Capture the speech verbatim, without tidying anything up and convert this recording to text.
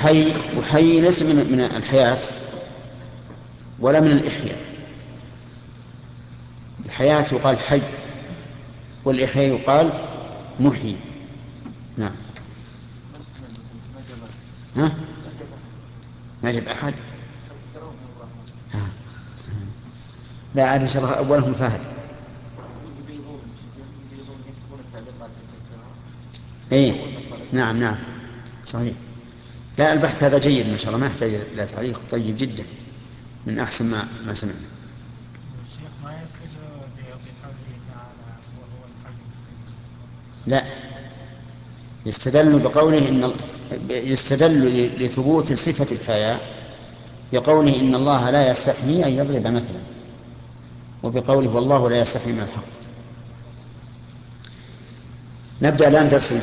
حي، وحي ليس من من الحياة ولا من الإحياء. الحياة يقال حي، والإحياء يقال محيي. نعم. ها؟ ما جاب أحد. ها. لا عاد إن شاء الله أولهم فهد. إيه نعم نعم صحيح. لا البحث هذا جيد ما شاء الله، ما يحتاج إلى تعليق، طيب جدا، من أحسن ما ما سمعنا. الشيخ ما يستدل بقوله تعالى وهو الحي القيوم. لا، يستدل بقوله إن يستدل لثبوت صفة الحياة بقوله إن الله لا يستحيي أن يضرب مثلا، وبقوله والله لا يستحيي من الحق. نبدأ الآن درس